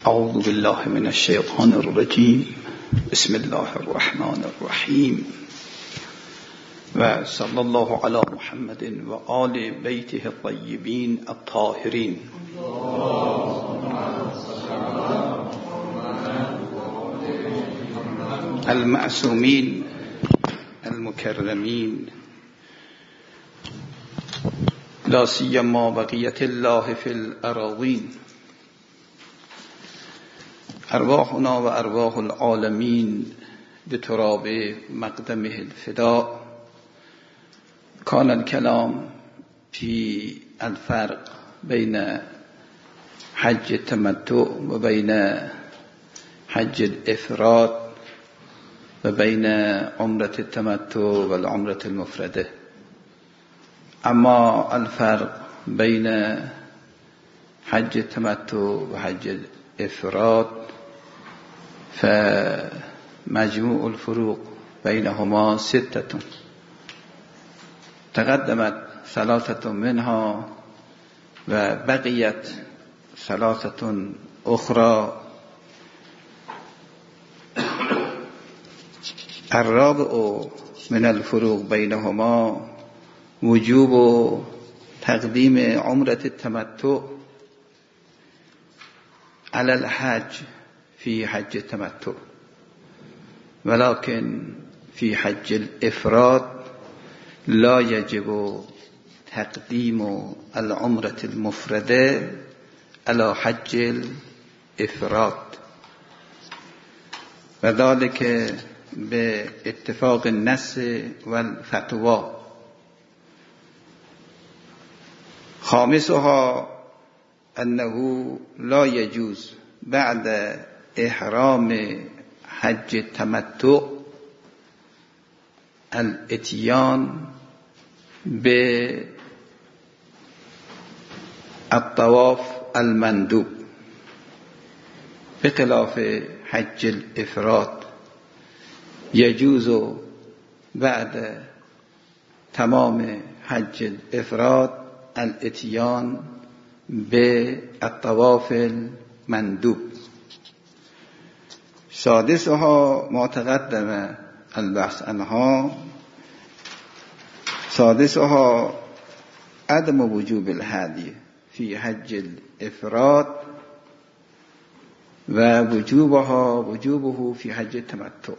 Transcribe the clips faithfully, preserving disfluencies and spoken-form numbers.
اعوذ بالله من الشیطان الرجیم. بسم الله الرحمن الرحیم و صلی الله علی محمد و آل بیته الطیبین الطاهرین المعصومین المکرمین لا سیما بقیت الله فی الاراضین. ارواحنا و ارواح العالمین بتراب مقدمه الفداء. کان الکلام فی الفرق بین حج التمتع و بین حج الافراد و بین عمرة التمتع و العمرة المفرده. اما الفرق بین حج التمتع و حج الافراد فمجموع الفروق بينهما ستة تقدمت ثلاثة منها وبقيت ثلاثة أخرى. الرابع من الفروق بينهما وجوب تقديم عمرة التمتع على الحج في حج التمتع، ولكن في حج الإفراد لا يجب تقديم العمرة المفردة على حج الإفراد، وذلك باتفاق النص والفتوى. خامسها أنه لا يجوز بعد إحرام حج التمتع الاتيان بالطواف المندوب بخلاف حج الإفراد. يجوز بعد تمام حج الإفراد الاتيان بالطواف المندوب. سادسها ما تقدم البحث عنها. سادسها عدم وجوب الهدي في حج الإفراد ووجوبها وجوبه في حج التمتع.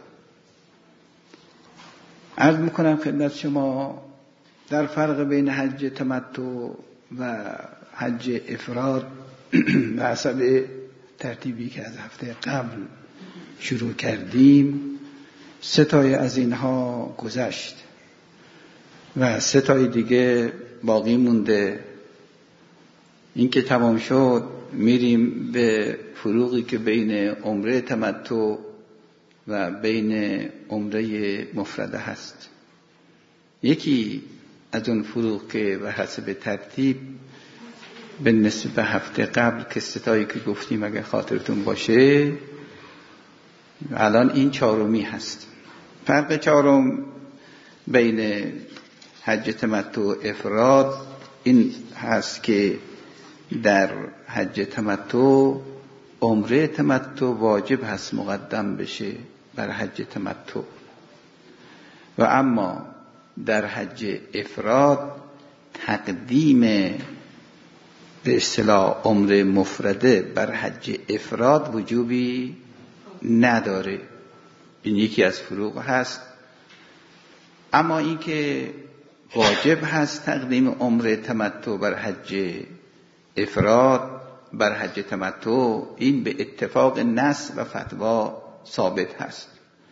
عرض میکنم خدمت شما در فرق بین حج تمتع و حج افراد به حسب ترتیبی که از هفته قبل شروع کردیم سه تای از اینها گذشت و سه تای دیگه باقی مونده. این که تمام شد میریم به فروقی که بین عمره تمتع و بین عمره مفرده هست. یکی از اون فروق که به حسب ترتیب به نسبت هفته قبل که ستایی که گفتیم اگر خاطرتون باشه الان این چهارمی هست. فرق چهارم بین حج تمتع و افراد این هست که در حج تمتع عمره تمتع واجب هست مقدم بشه بر حج تمتع، و اما در حج افراد تقدیم به اصطلاح عمره مفرده بر حج افراد وجوبی نداره. این یکی از فروق هست. اما این که واجب هست تقدیم عمره تمتع بر حج افراد بر حج تمتع، این به اتفاق نص و فتوا ثابت هست.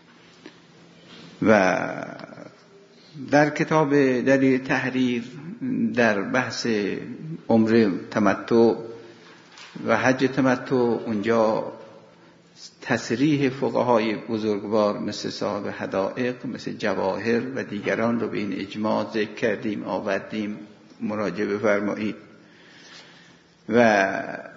و در کتاب دلیل تحریر در بحث عمره تمتع و حج تمتع اونجا تصریح فقهای بزرگوار مثل صاحب حدائق مثل جواهر و دیگران رو به این اجماع ذکر کردیم آوردیم، مراجعه بفرمایید. و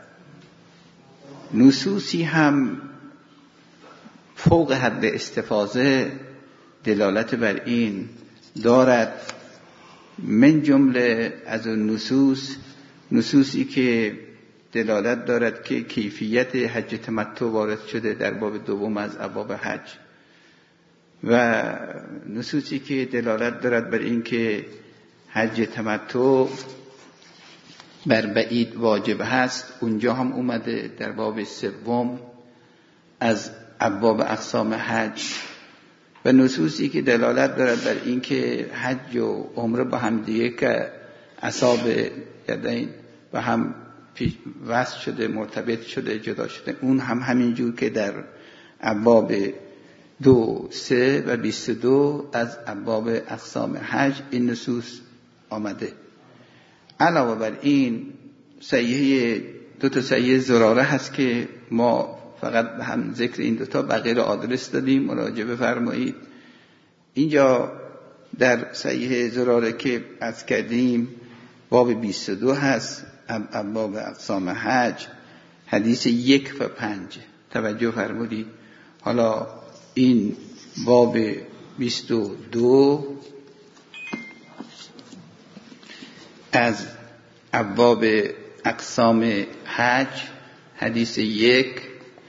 نصوصی هم فوق حد استفاضه دلالت بر این دارد. من جمله از اون نصوص نصوصی که دلالت دارد که کیفیت حج تمتع وارد شده در باب دوم از ابواب حج و نصوصی که دلالت دارد بر این که حج تمتع بر بعید واجب هست اونجا هم اومده در باب سوم از ابواب اقسام حج و نصوصی که دلالت دارد بر این که حج و عمره با هم دیگه که اصحاب یدین و هم وصل شده، مرتبط شده، جدا شده، اون هم همینجور که در ابواب دو سه و بیست و دو از ابواب اقسام حج این نصوص آمده. علاوه بر این صحیحه دو تا صحیحه زراره هست که ما فقط به هم ذکر این دوتا بقیه رو آدرس دادیم، مراجعه بفرمایید. اینجا در صحیحه زراره که از کردیم باب بیست و دو هست، ابواب اقسام حج، حدیث یک و پنج توجه فرمودید. حالا این باب بیست و دو از ابواب اقسام حج، حدیث یک،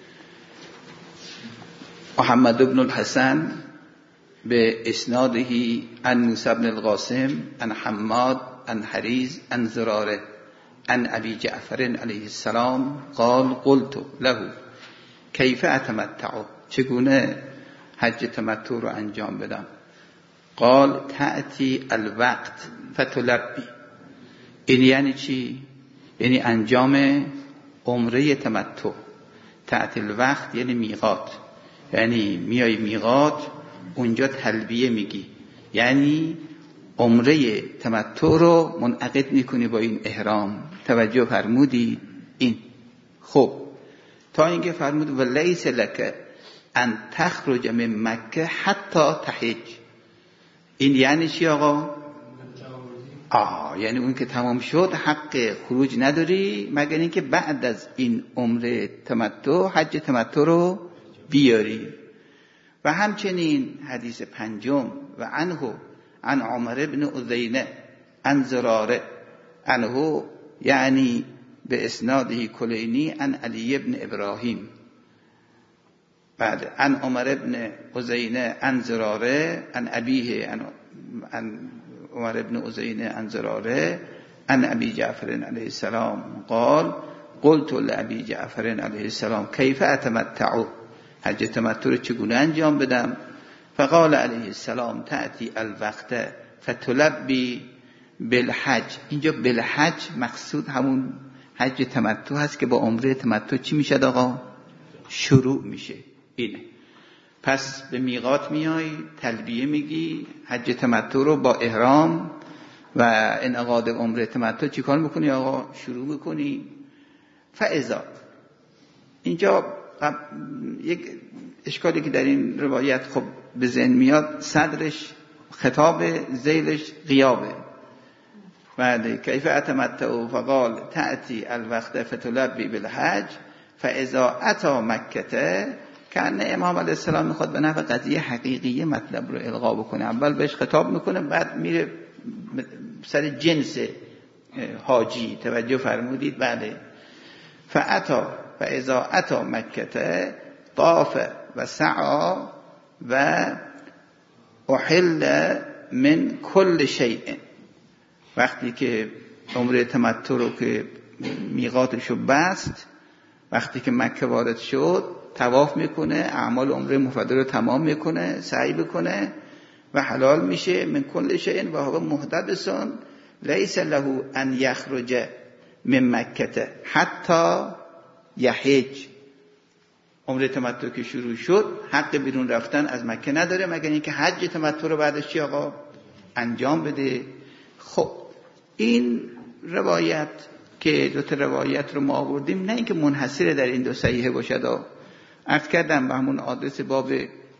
محمد بن الحسن به اسناده عن موسی بن القاسم عن حماد عن حریز عن زراره عن ابی جعفر علیه السلام قال قلت له کیف اتمتع، چگونه حج تمتع رو انجام بدم؟ قال تأتی الوقت فتلبی. این یعنی چی؟ یعنی انجام عمره تمتع. تأتی الوقت یعنی میقات، یعنی میای میقات اونجا تلبیه میگی، یعنی عمره تمتع رو منعقد میکنی با این احرام. توجه فرمودی این. خب تا اینکه فرمود و لیس لک ان تخرج من مکه حتی تحج. این یعنی چی آقا؟ آه یعنی اون که تمام شد حق خروج نداری مگر اینکه بعد از این عمره تمتع حج تمتع رو بیاری. و همچنین حدیث پنجم و عنه عن عمر بن عزینه عن زراره عنه یعنی به اسناده کلینی عن علی بن ابراهیم، بعد عن عمر بن عزینه عن زراره عن ابیه عن عمر بن عزینه عن زراره عن ابی جعفر علیه السلام قال قلت لابی جعفر علیه السلام کیف اتمتع، حج تمتع رو چگونه انجام بدم؟ فقال علیه السلام تأتی الوقت فتلبی بالحج. اینجا بالحج مقصود همون حج تمتع هست که با عمره تمتع چی میشه آقا؟ شروع میشه. اینه. پس به میقات میای، تلبیه میگی، حج تمتع رو با احرام و انعقاد عمره تمتع چی کار میکنی آقا؟ شروع میکنی. فاذا اینجا یک اشکالی که در این روایت خب به ذهن میاد، صدرش خطاب، ذیلش غیابه. بعد کیف اتمتع فقال تأتی الوقت فتلبی بالحج فاذا اتی مکه، کأن امام علیه السلام میخواد به نحو قضیه حقیقی مطلب رو القا بکنه. اول بهش خطاب میکنه بعد میره سر جنس حاجی. توجه فرمودید؟ بله. فاتا فاذا اتی مکه طاف و سعی و احل من کل شیء. وقتی که عمره تمتع رو که میقاتشو بست، وقتی که مکه وارد شد طواف میکنه، اعمال عمره مفرده رو تمام میکنه، سعی بکنه و حلال میشه. من کل شیء و هو محدث لیس له ان یخرج من مکه حتی یحج. عمره تمتع که شروع شد حق بیرون رفتن از مکه نداره مگر اینکه حج تمتع رو بعدش چی آقا؟ انجام بده. خب این روایت که دو تا روایت رو ما آوردیم نه اینکه منحصر در این دو صحیحه باشد. عرض کردم به همون آدرس باب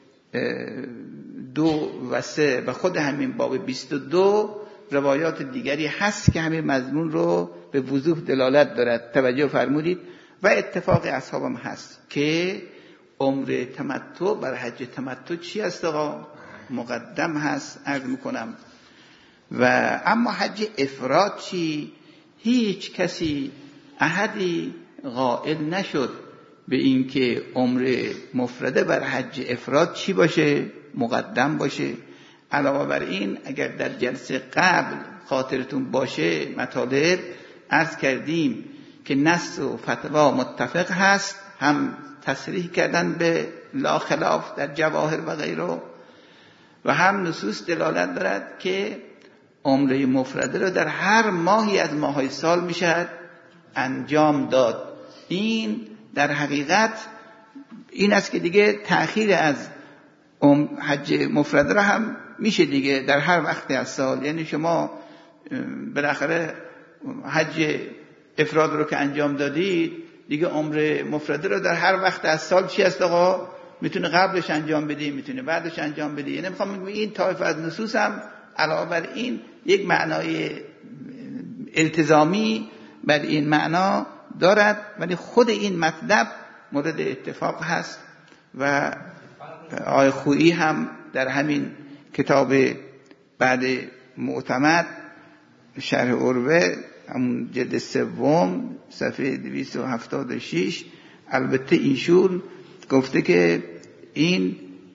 دو و سه و خود همین باب بیست و دو روایات دیگری هست که همین مضمون رو به وضوح دلالت دارد. توجه فرمودید؟ و اتفاق اصحابم هست که عمره تمتع بر حج تمتع چی هست آقا؟ مقدم هست. عرض میکنم و اما حج افراد چی؟ هیچ کسی احدی قائل نشد به این که عمره مفرده بر حج افراد چی باشه؟ مقدم باشه. علاوه بر این اگر در جلسه قبل خاطرتون باشه مطالب عرض کردیم که نص و فتوا متفق هست، هم تصریح کردن به لا خلاف در جواهر و غیره، و هم نصوص دلالت دارد که عمره مفرده رو در هر ماهی از ماهای سال میشد انجام داد. این در حقیقت این است که دیگه تأخیر از حج مفرده رو هم میشه دیگه در هر وقتی از سال. یعنی شما بالاخره حج افراد رو که انجام دادید دیگه عمره مفرده رو در هر وقت از سال چی است آقا؟ میتونه قبلش انجام بدی، میتونه بعدش انجام بدی. یعنی میخوام بگم این طایفه از نصوص هم علاوه بر این یک معنای التزامی بر این معنا دارد، ولی خود این مطلب مورد اتفاق هست. و آقای خویی هم در همین کتاب بعد معتمد شرح عروه همون جلد سوم صفحه دویست و هفتاد و شش البته ایشون گفته که این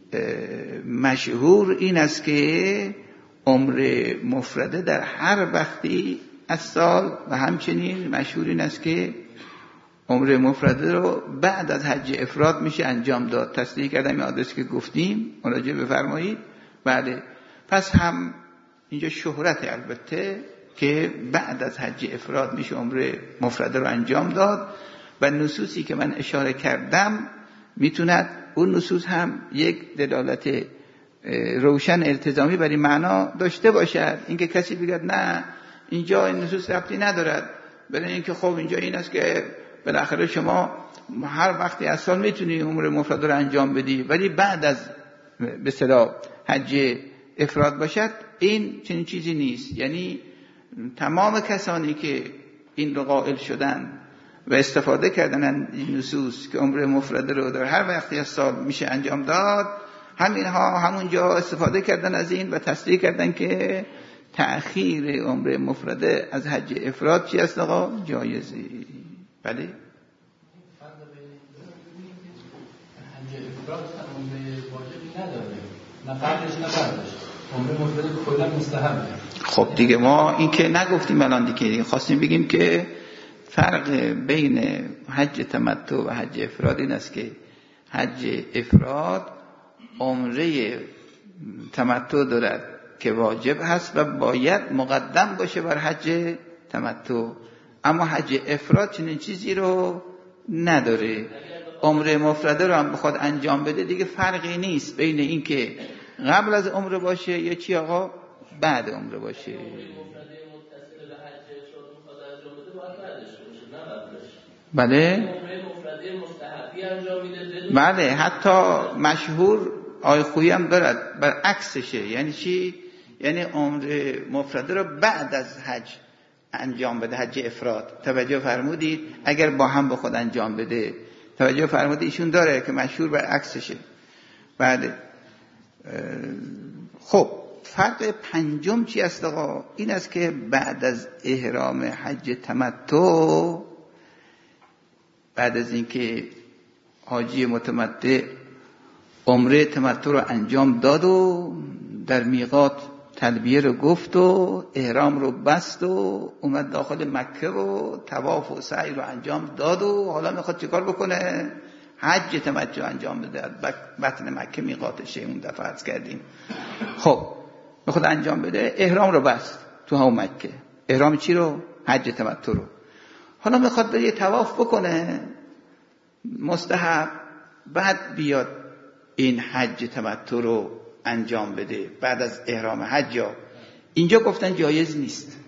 مشهور این است که عمر مفرده در هر وقتی از سال، و همچنین مشهور این است که عمر مفرده رو بعد از حج افراد میشه انجام داد. تصدیق کردم این آدرسی که گفتیم مراجعه بفرمایید. بله، پس هم اینجا شهرت البته که بعد از حج افراد میشه عمر مفرده رو انجام داد، و نصوصی که من اشاره کردم میتوند اون نصوص هم یک دلالت روشن التزامی برای معنا داشته باشد. اینکه کسی بگه نه اینجا این نصوص ربطی ندارد، برای اینکه خب اینجا این است که بالاخره شما هر وقتی از سال میتونی عمر مفرده رو انجام بدی، ولی بعد از به اصطلاح حج افراد باشد، این چنین چیزی نیست. یعنی تمام کسانی که این رو قائل شدن و استفاده کردن این نصوص که عمر مفرده رو در هر وقتی از سال میشه انجام داد، همینها همونجا استفاده کردن از این و تصدیق کردن که تأخیر عمر مفرده از حج افراد چی است آقا؟ جایزه. بله؟ حج افراد عمر واجبی نداره، نه قبلش نه بعدش، عمر مفرده کلا مستحبه. خب دیگه ما این که نگفتیم الان دیگه، خواستیم بگیم که فرق بین حج تمتع و حج افراد این است که حج افراد عمره تمتع دارد که واجب هست و باید مقدم باشه بر حج تمتع، اما حج افراد چنین چیزی رو نداره. عمره مفرده رو هم بخواد انجام بده دیگه فرقی نیست بین این که قبل از عمره باشه یا چی آقا بعد عمره باشه. بله بله، حتی مشهور آیه خویی هم دارد برعکسشه. یعنی چی؟ یعنی عمر مفرده رو بعد از حج انجام بده، حج افراد. توجه فرمودید؟ اگر با هم به خود انجام بده. توجه فرمودید؟ ایشون داره که مشهور برعکسشه. بله. خب فرق پنجم چی است آقا؟ این است که بعد از احرام حج تمتع، بعد از اینکه حاجی متمتع عمره تمتع رو انجام داد و در میقات تلبیه رو گفت و احرام رو بست و اومد داخل مکه و طواف و سعی رو انجام داد و حالا میخواد چیکار بکنه؟ حج تمتع انجام بده. بطن مکه میقاتشه، اون دفعه عرض کردیم. خب میخواد انجام بده، احرام رو بست تو هم مکه. احرام چی رو؟ حج تمتع رو. حالا میخواد بره طواف بکنه مستحب، بعد بیاد این حج تمتع رو انجام بده بعد از احرام حج. اینجا گفتن جایز نیست،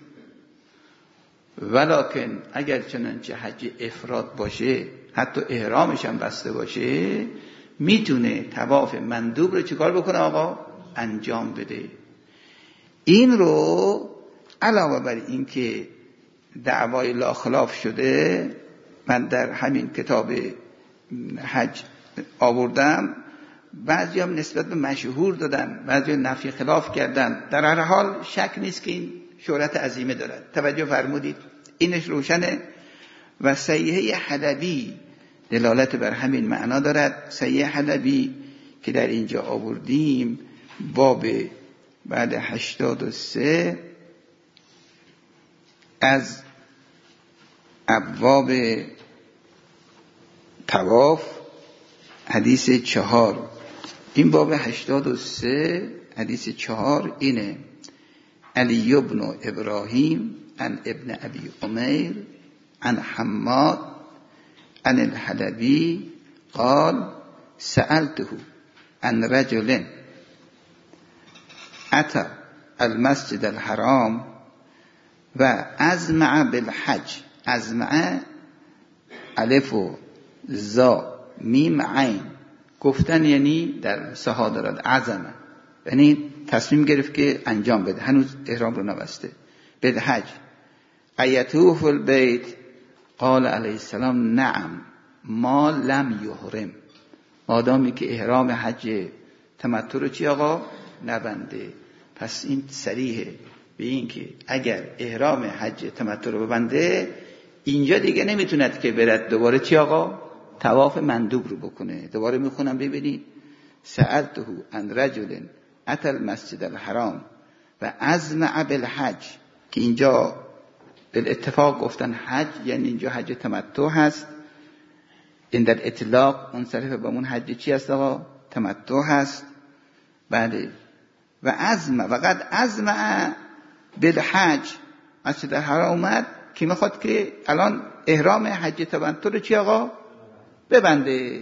ولکن اگر چنانچه حج افراد باشه، حتی احرامش هم بسته باشه، میتونه طواف مندوب رو چیکار بکنه آقا؟ انجام بده. این رو علاوه بر این که دعوای لا خلاف شده، من در همین کتاب حج آوردم، بعضی هم نسبت به مشهور دادن، بعضی هم نفی خلاف کردن. در هر حال شک نیست که این شهرت عظیمه دارد. توجه فرمودید؟ اینش روشنه. و صحیحه حلبی دلالت بر همین معنا دارد. صحیحه حلبی که در اینجا آوردیم باب بعد هشتاد و سه از ابواب طواف حدیث چهار. این باب هشتاد و سه حدیث چهار اینه: علی ابن ابراهیم عن ابن ابی عمیر عن حماد عن الحلبی قال سألته عن رجل اتى المسجد الحرام و ازمع بالحج. ازمع الف و زا میم عین گفتن یعنی در سها دارد. عزمه یعنی تصمیم گرفت که انجام بده، هنوز احرام رو نبسته. بالحج ایتوف البیت قال علیه السلام نعم ما لم یحرم، مادامی که احرام حج تمتع رو چی آقا نبنده. پس این صریحه به این که اگر احرام حج تمتع رو ببنده اینجا دیگه نمیتوند که برد دوباره چی آقا طواف مندوب رو بکنه. دوباره میخونم ببینید: سألته عن رجل اتى المسجد الحرام و ازمع بالحج، که اینجا بالاتفاق گفتن حج یعنی اینجا حج تمتع هست. این در اطلاق منصرف به اون حج چی هست آقا تمتع هست. بله و ازمع و قد ازمع بالحج مسجد الحرام اومد که میخواد که الان احرام حج تمتع رو چی آقا ببنده.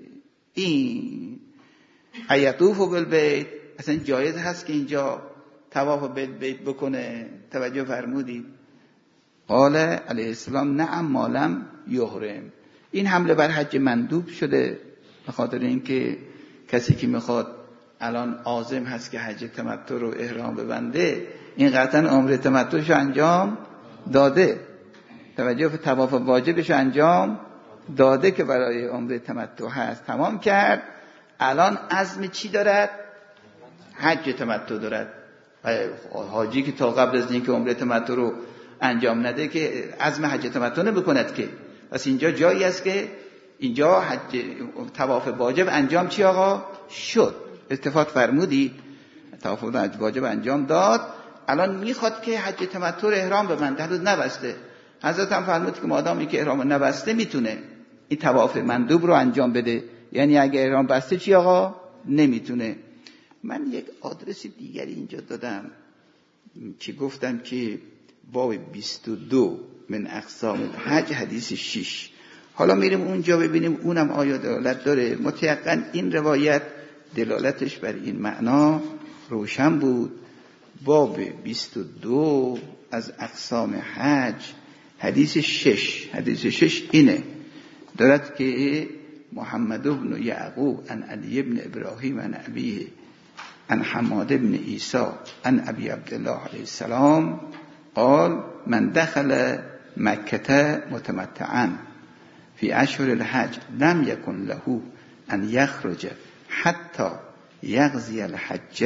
این ایطوف بالبیت اصلا جایز هست که اینجا طواف بالبیت بکنه. توجه فرمودید؟ قال علیه السلام نعم ما لم یحرم. این حمله بر حج مندوب شده به خاطر اینکه کسی که میخواد الان عازم هست که حج تمتع رو احرام ببنده این قطعا عمره تمتعش انجام داده، توجه طواف واجبش انجام داده که برای عمره تمتع هست، تمام کرد. الان عزم چی دارد؟ حج تمتع دارد. حاجی که تا قبل از اینکه عمره تمتع رو انجام نده که عزم حج تمتع نمیکند که. پس اینجا جایی است که اینجا حج طواف واجب انجام چی آقا شد. اتفاق فرمودید طواف واجب انجام داد، الان میخواد که حج تمتع رو احرام ببنده، هنوز نبسته. حضرت هم فرمود که مادامی که احرام نبسته میتونه این طواف مندوب رو انجام بده، یعنی اگه احرام بسته چی آقا نمیتونه. من یک آدرس دیگری اینجا دادم که گفتم که باب بیست و دو من اقسام الحج حدیث شش. حالا میریم اونجا ببینیم اونم آیا دلالت داره. متأکد این روایت دلالتش بر این معنا روشن بود. باب بیست و دو از اقسام حج حدیث شش. حدیث شش اینه دارد که محمد بن یعقوب عن علی بن ابراهیم عن ابیه عن حماد بن عیسی عن ابی عبدالله علیه السلام قال من دخل مکه متمتعا فی اشهر الحج لم یکن له ان یخرج حتی یقضی الحج.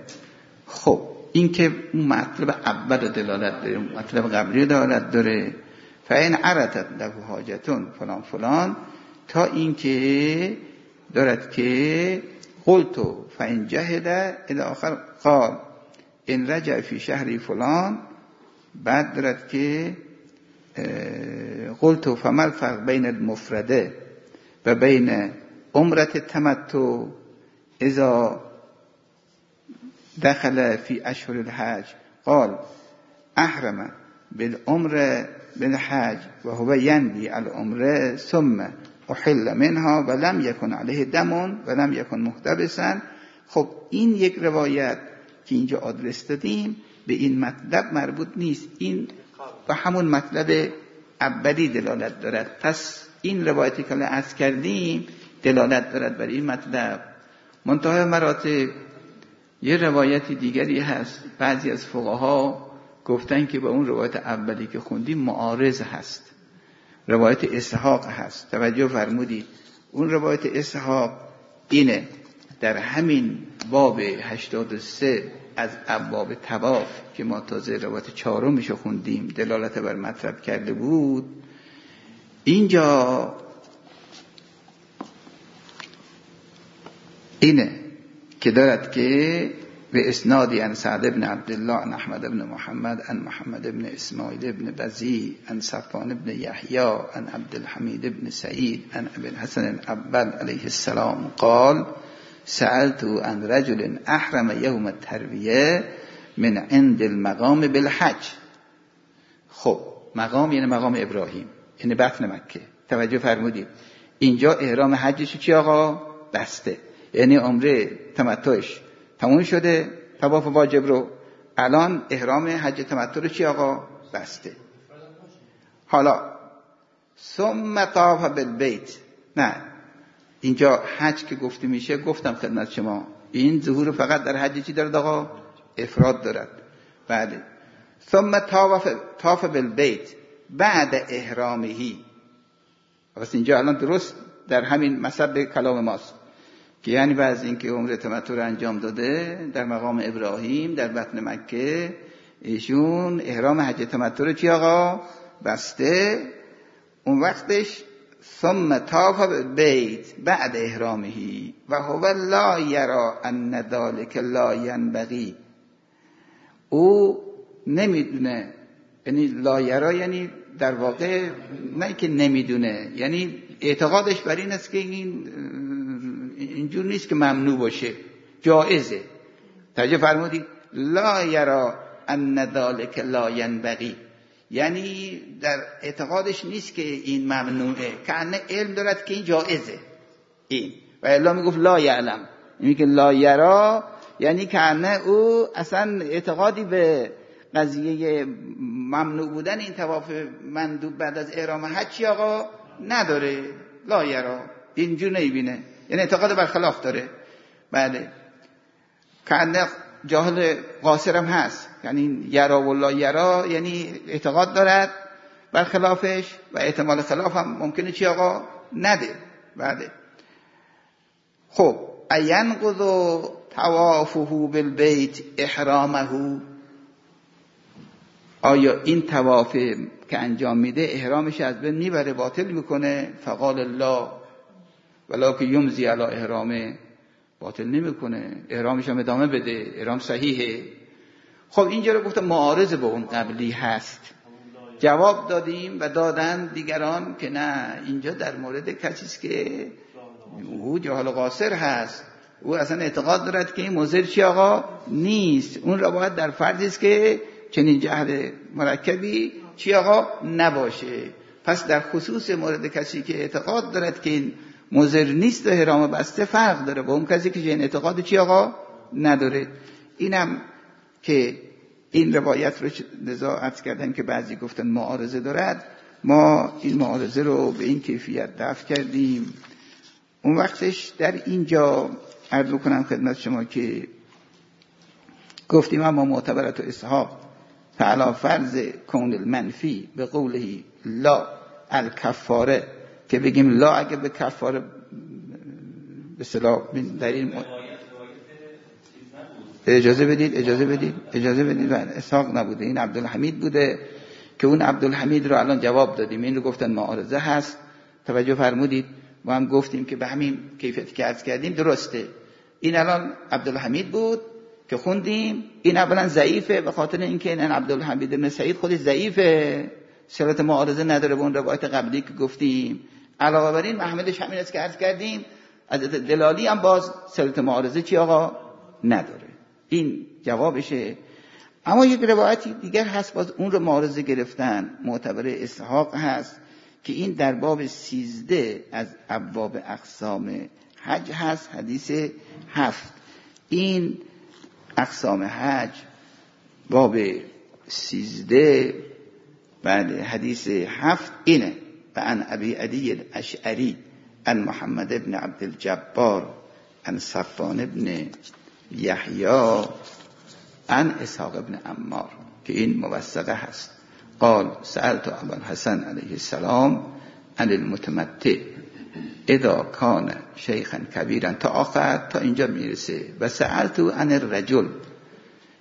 خب این که مطلب اول دلالت داره، مطلب قبلی دلالت داره. فین عرضت له حاجتون فلان فلان تا این که دارد که قلتو فین جهد الی آخر قال این رجع فی شهری فلان. بعد دارد که قلتو فما الفرق بین المفرده و بین عمرت تمتع اذا دخل فی اشهر الحج قال احرم بالعمره بالحج و هو ینوی العمره ثم احل منها و لم یکن علیه دم و لم یکن محتبسا. خب این یک روایت که اینجا آدرس دادیم به این مطلب مربوط نیست، این به همون مطلب اولی دلالت دارد. پس این روایتی که عرض کردیم دلالت دارد بر این مطلب. منتهای مراتب یه روایت دیگری هست، بعضی از فقها گفتن که به اون روایت اولی که خوندیم معارض هست، روایت اسحاق هست. توجه فرمودید؟ اون روایت اسحاق اینه در همین باب هشتاد و سه از ابواب طواف که ما تازه روایت چهارمشو خوندیم دلالت بر مطلب کرده بود. اینجا اینه که دارد که به اسنادی عن سعد بن عبدالله عن احمد بن محمد عن محمد بن اسماعیل بن بزی عن صفوان بن یحیی عن عبدالحمید بن سعید عن ابی الحسن الاول علیه السلام قال سألت عن رجل احرم یوم الترویه من عند المقام بالحج. خب مقام یعنی مقام ابراهیم، یعنی بطن مکه. توجه فرمودید اینجا احرام حجش چی آقا؟ بسته، یعنی عمره تمتعش تموم شده، طواف واجب رو، الان احرام حج تمتع رو چی آقا؟ بسته. حالا ثم طاف بالبیت. نه اینجا حج که گفته میشه گفتم خدمت شما این ظهور فقط در حج چی دارد آقا؟ افراد دارد. بله. ثم طاف طاف بالبیت بعد احرامهی. واسه اینجا الان درست در همین مصب کلام ماست که یعنی بعد از اینکه عمره تمتع رو انجام داده در مقام ابراهیم در بطن مکه، ایشون احرام حج تمتع رو چی آقا؟ بسته. اون وقتش ثم طاف بالبیت بعد احرامهی و هو لا یرا ان ذلک لا ینبغی. او نمیدونه، یعنی لا یرا یعنی در واقع نه که نمیدونه، یعنی اعتقادش بر این است که این اینجور نیست که ممنوع باشه، جائزه. توجه فرمودید؟ لا یرا ان ذلک لا ینبغی، یعنی در اعتقادش نیست که این ممنوعه، کانه علم دارد که این جائزه. این و الا میگفت لا یعلم، یعنی که لا یرا یعنی کانه او اصلا اعتقادی به قضیه ممنوع بودن این طواف مندوب بعد از احرام حج آقا نداره. لا یرا اینجور نمیبینه، یعنی اعتقاد برخلاف داره. بله. کانه جاهل قاصرم هست، یعنی یرا و لا یرا یعنی اعتقاد دارد برخلافش و احتمال خلاف هم ممکنه چی آقا؟ نده. بله. خب اینقض طوافه بالبیت احرامه، آیا این طواف که انجام میده احرامش از بین میبره، باطل میکنه؟ فقال الله ولکن یمضی علی احرامه، باطل نمیکنه، احرامش هم ادامه بده، احرام صحیحه. خب اینجا رو گفتم معارض به اون قبلی هست. جواب دادیم و دادن دیگران که نه، اینجا در مورد کسی است که او جاهل قاصر هست، او اصلا اعتقاد دارد که این مضر چی آقا نیست. اون را باید در فردی است که چنین جهل مرکبی چی آقا نباشه. پس در خصوص مورد کسی که اعتقاد دارد که این مضر نیست و احرام بسته فرق داره با اون کسی که این اعتقاد چی آقا نداره. اینم که این روایت رو نزاعت کردن که بعضی گفتن معارضه دارد، ما این معارضه رو به این کیفیت دفع کردیم. اون وقتش در اینجا عرض کنم خدمت شما که گفتیم اما معتبرت و اسحاق فعلا فرض کون المنفی به قوله لا الکفاره، که بگیم لا اگه به کفاره به صلاح در این م... اجازه بدید اجازه بدید اجازه بدید اسحاق نبوده، این عبدالحمید بوده که اون عبدالحمید رو الان جواب دادیم، این رو گفتن معارضه هست. توجه فرمودید؟ ما هم گفتیم که به همین کیفیتی که عرض کردیم درسته. این الان عبدالحمید بود که خوندیم، این اولا ضعیفه به خاطر اینکه این عبدالحمید بن سعید خودش ضعیفه، صلت معارضه نداره به اون روایت قبلی که گفتیم. علاوه بر این محملش همین است که عرض کردیم، از دلالی هم باز صلت معارضه چی آقا نداره. این جوابشه. اما یک روایتی دیگر هست باز اون رو معارضه گرفتن، معتبر اسحاق هست که این در باب سیزده از ابواب اقسام حج هست، حدیث هفت. این اقسام حج باب سیزده بله حدیث هفت اینه: و عن ابی عدی الاشعری عن محمد ابن عبد الجبار عن صفوان ابن یحیی عن اسحاق ابن عمار، که این موثقه هست. قال سألت ابا الحسن علیه السلام عن المتمتع اذا کان شیخا کبیرا، تا آخر تا اینجا میرسه. و سألت عن الرجل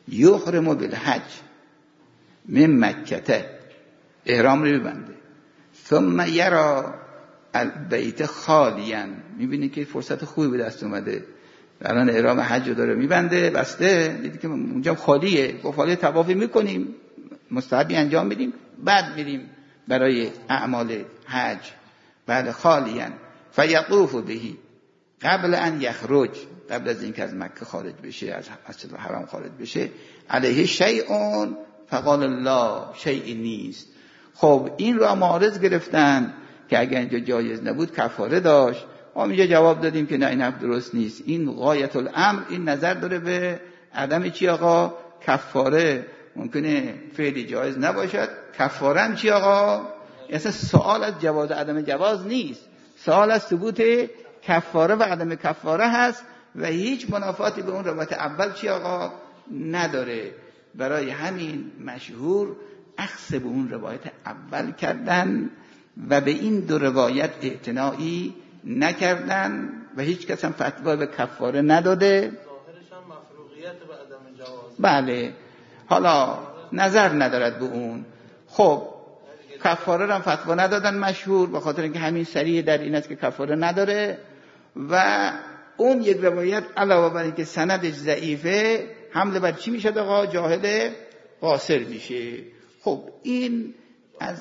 یحرم بالحج من مکه، احرام رو ببنده، ثم یرا البیت خالیا، میبینی که فرصت خوبی به دست اومده، الان احرام حج داره میبنده بسته، دیدی که اونجا خالیه، گفت حالا طوافی میکنیم مستحبی انجام میدیم بعد میریم برای اعمال حج. بعد خالیا فیطوف بهی قبل ان یخرج، قبل از اینکه از مکه خارج بشه، از مسجد الحرام خارج بشه، علیه شیء فقال الله، شیئی نیست. خب این رو معارض گرفتن که اگر اینجا جایز نبود کفاره داشت. ما اینجا جواب دادیم که نه، این حرف درست نیست، این غایت الامر، این نظر داره به عدم چی آقا؟ کفاره. ممکنه فعلی جایز نباشد، کفاره هم چی آقا؟ اصلا سوال از جواز عدم جواز نیست، سوال از ثبوت کفاره و عدم کفاره هست و هیچ منافاتی به اون روایت اول چی آقا نداره. برای همین مشهور اخذ به اون روایت اول کردن و به این دو روایت اعتنایی نکردن و هیچ کس هم فتوا به کفاره نداده. ظاهرش هم مفروغیت به عدم جواز. بله، حالا نظر ندارد به اون. خب کفاره هم فتوا ندادن مشهور، به خاطر اینکه همین صریح در این است که کفاره نداره. و اون یک روایت علاوه بر اینکه سندش ضعیفه، حمله بر چی میشه آقا؟ جاهل قاصر میشه. خب این از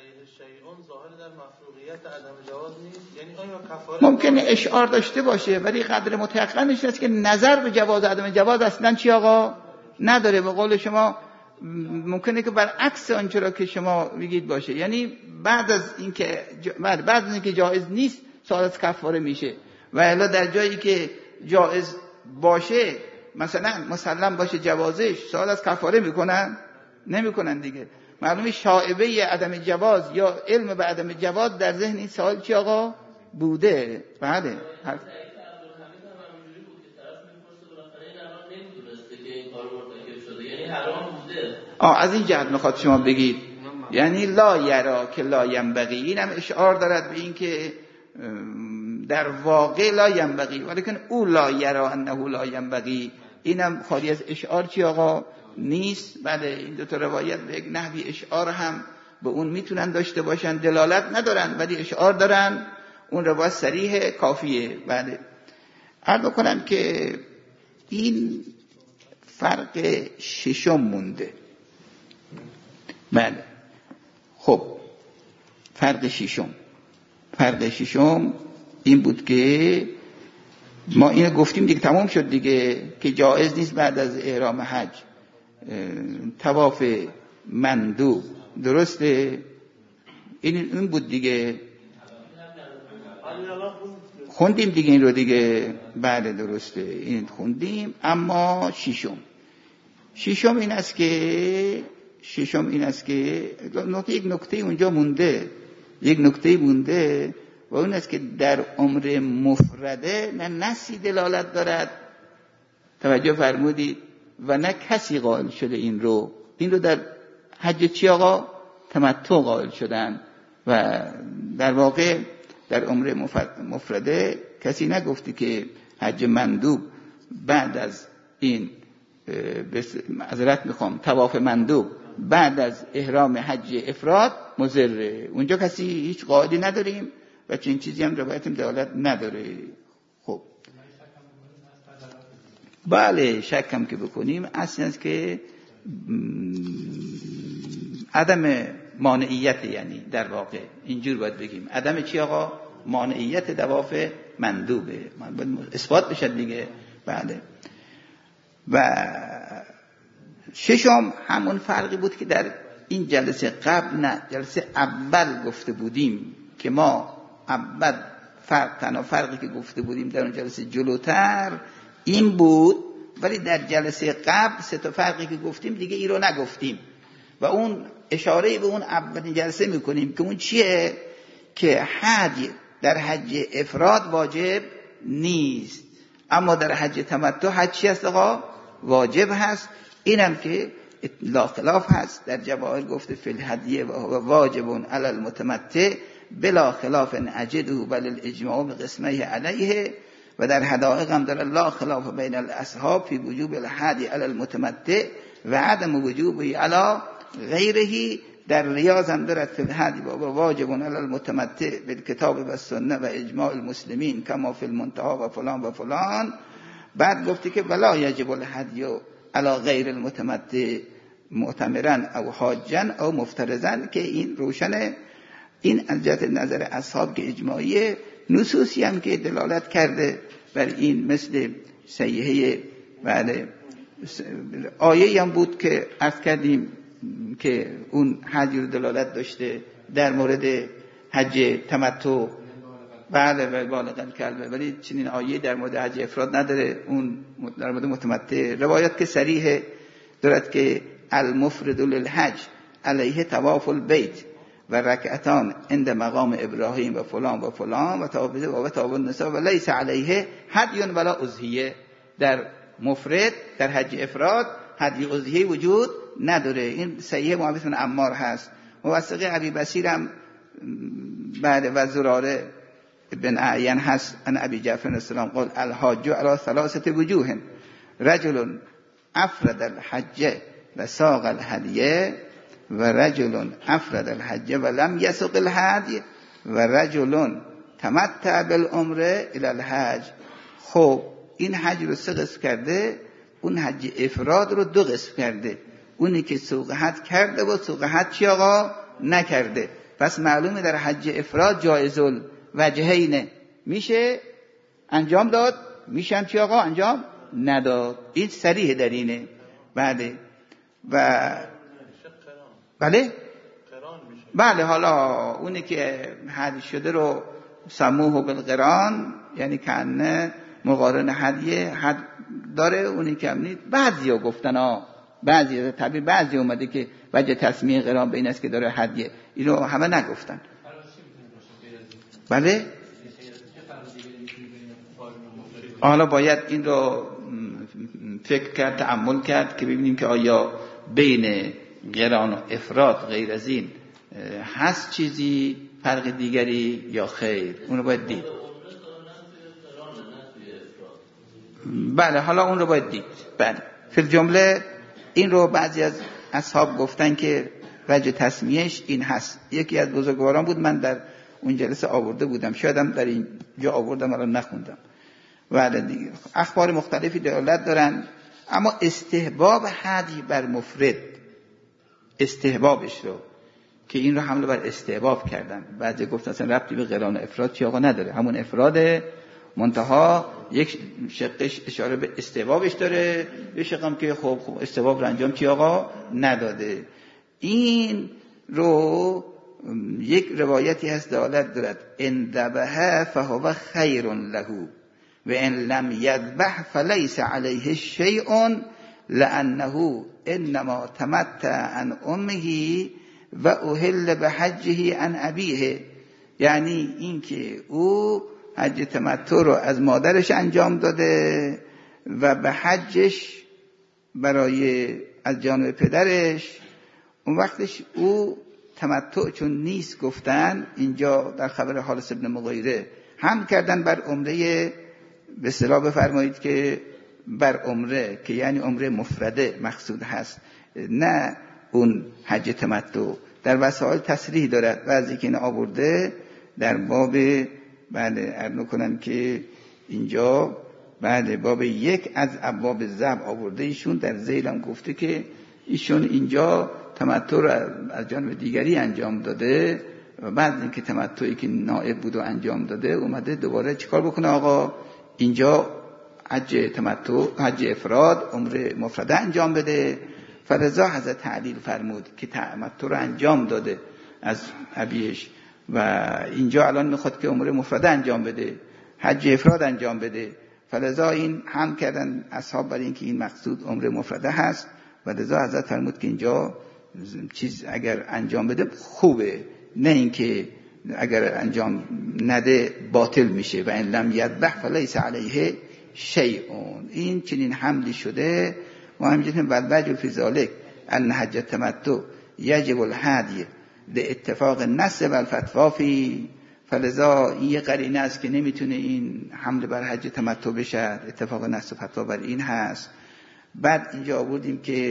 ممکنه اشعار داشته باشه ولی قدر متيقنش نیست که نظر به جواز عدم جواز اصلا چی آقا نداره. به قول شما ممکنه که برعکس آنچه را که شما میگید باشه، یعنی بعد از اینکه بعد از اینکه جایز نیست سوال از کفاره میشه و الا در جایی که جایز باشه مثلا مسلم باشه جوازش، سوال از کفاره میکنن؟ نمیکنن دیگه. معلومه شائبه عدم جواز یا علم به عدم جواز در ذهن این سوال چی آقا بوده. بله آه از این جهت میخواد شما بگید، یعنی لا یرا که لا ینبغی، این هم اشعار دارد به این که در واقع لا ینبغی ولیکن او لا یرا انه لا ینبغی، اینم خالی از اشعار چی آقا نیست. بله این دو تا روایت به یک نحوی اشعار هم به اون میتونن داشته باشن، دلالت ندارن ولی اشعار دارن، اون روایت صریح کافیه. بله عرض کنم که این فرق ششم مونده. بله خب فرق ششم فرق ششم این بود که ما اینو گفتیم دیگه، تمام شد دیگه که جایز نیست بعد از احرام حج طواف مندوب. درسته؟ این این بود دیگه، خوندیم دیگه این رو دیگه. بله درسته این خوندیم. اما ششم ششم این است که ششم این است که نکته یک نکته اونجا مونده یک نکته مونده و اون است که در امر مفرده نه نسی دلالت دارد، توجه فرمودید، و نه کسی قائل شده این رو. این رو در حج چی آقا تمتع قائل شدن و در واقع در امر مفرده کسی نگفتی که حج مندوب بعد از این معذرت میخوام طواف مندوب بعد از احرام حج افراد مضره. اونجا کسی هیچ قائلی نداریم و چنین چیزی هم روایت دلالت نداره. خب بله شک هم که بکنیم اصل است که عدم مانعیت، یعنی در واقع اینجور باید بگیم عدم چی آقا مانعیت طواف مندوبه، باید اثبات بشه دیگه. بله و ششم همون فرقی بود که در این جلسه قبل نه جلسه اول گفته بودیم که ما اول فرق تنها فرقی که گفته بودیم در اون جلسه جلوتر این بود، ولی در جلسه قبل سه تا فرقی که گفتیم دیگه این رو نگفتیم و اون اشاره به اون اولین جلسه میکنیم که اون چیه که حج در حج افراد واجب نیست اما در حج تمتع حج چی هست آقا واجب هست. اینم که لا خلاف هست در جواهر گفته فی الهدیه و واجب علی المتمتع بلا خلاف اجده بل الاجماع بقسمه علیه، و در حدائق هم داره لا خلاف بین الاصحاب فی وجوب الحدی علی المتمتع و عدم وجوبه علی غیره در ریاض هم دارد فی الحدی و واجب علی المتمتع بالکتاب و سنه و اجماع المسلمین کما فی المنتها و فلان و فلان. بعد گفتی که ولا یجب الهدی علی غیر المتمتع معتمرا او حاجا او مفترضا، که این روشنه. این از جهت نظر اصحاب که اجماعیه. نصوصی هم که دلالت کرده بر این مثل صحیحه بله آیه هم بود که عرض کردیم که اون حج رو دلالت داشته در مورد حج تمتع بله و بالغ کلبه، ولی چنین آیه در مورد حج افراد نداره. اون در مورد متمتع روایت که صریح دارد که المفرد للحج علیه طواف البیت و رکعتان عند مقام ابراهیم و فلان و فلان و طواف و طواف النساء و لیس علیه هدی ولا اضحیه. در مفرد در حج افراد هدی اضحیه وجود نداره. این صحیح معاویه بن عمار هست. موثقه ابی بصیر هم بعد و زراره ابن اعین هست ان ابی جعفر السلام قال الحاج علی ثلاثه وجوه رجل افرد الحج و ساق الهدیه و رجل افرد الحج و لم یسق الهدی و رجل تمتع بالعمره الی الحج. خب این حج رو سه قسم کرده، اون حج افراد رو دو قسم کرده، اونی که سوق حج کرده و سوق حج چی آقا نکرده. پس معلومه در حج افراد جایز الوجهین میشه انجام داد، میشم چی آقا انجام نداد. این صریح در اینه. بله و بله بله حالا اونی که حج شده رو سموه بالقران، یعنی کنه مقارن هدیه حد داره. اونی که هم نیست بعضیا گفتن ها، بعضی طبیعی بعضی اومده که وجه تسمیه قران به این است که داره هدیه، اینو همه نگفتن. بله حالا باید این رو فکر کرد، تأمل کرد که ببینیم که آیا بین قران و افراد غیر از این هست چیزی فرق دیگری یا خیر. اون رو باید دید. بله حالا اون رو باید دید. بله فی الجمله این رو بعضی از اصحاب گفتن که وجه تسمیهش این هست. یکی از بزرگواران بود، من در اون جلسه آورده بودم، شایدم در این جا آوردم الان نخوندم. بله دیگه اخبار مختلفی دلالت دارن، اما استحباب هدی بر مفرد، استحبابش رو که این رو حمله بر استحباب کردن. بعضی گفتن اصلا ربطی به قران افراد چی آقا نداره، همون افراد منتها یک شقش اشاره به استحبابش داره، یه شقم که خب خب استحباب رو انجام چی آقا نداده. این رو یک روایتی هست دلالت دارد ان ذبح فهو خیر له و ان لم یذبح فلیس علیه شیء لانه انما تمتع عن امه و اهل بحجه عن ابیه. یعنی این که او حج تمتع رو از مادرش انجام داده و به حجش برای از جانب پدرش، اون وقتش او تمتع چون نیست گفتن اینجا در خبر حارث بن مغیره هم کردن بر عمره، به اصطلاح بفرمایید که بر عمره که یعنی عمره مفرده مقصود هست، نه اون حج تمتع. در وسائل تصریح دارد و از اینکه این آورده در باب بله ارنو کنم که اینجا بله باب یک از ابواب ذبح آورده ایشون، در ذیل هم گفته که ایشون اینجا تمتع رو از جانب دیگری انجام داده و بعد اینکه تمتعی که نائب بود و انجام داده اومده دوباره چیکار بکنه آقا اینجا حج تمتع حج افراد عمره مفرده انجام بده. فرضا حضرت تعلیل فرمود که تمتع رو انجام داده از ابیش و اینجا الان میخواد که عمره مفرده انجام بده، حج افراد انجام بده. فلذا این هم کردن اصحاب برای اینکه این مقصود عمره مفرده هست و لذا حضرت فرمود که اینجا چیز اگر انجام بده خوبه، نه اینکه اگر انجام نده باطل میشه. و ان لم یذبح فلیس علیه شیء. این چنین حملی شده و همچنین والوجه فی ذلک ان حج تمتع یجب الهدی لاتفاق النص و الفتوا فی. فلذا این یه قرینه است که نمیتونه این حمله بر حج تمتع بشه، اتفاق نص و فتوا بر این هست. بعد اینجا آوردیم که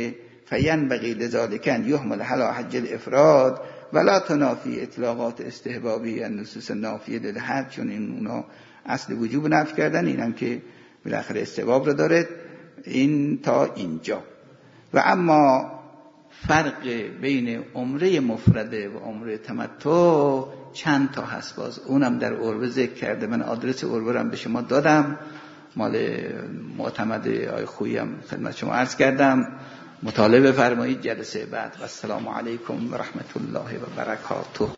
فینبغی لذالک ان یحمل علی حج الافراد ولا تنافی اطلاقات استحبابی النصوص نافیه للحج، چون این اونا اصل وجوب نفی کردن، اینم که بالاخره استحباب رو داره. این تا اینجا. و اما فرق بین عمره مفرده و عمره تمتع چند تا هست، باز اونم در عربه ذکر کرده. من آدرس عربه رو هم به شما دادم، مال معتمد آی خویی هم خدمت شما عرض کردم. مطالعه بفرمایید جلسه بعد. و السلام علیکم و رحمت الله و برکاته.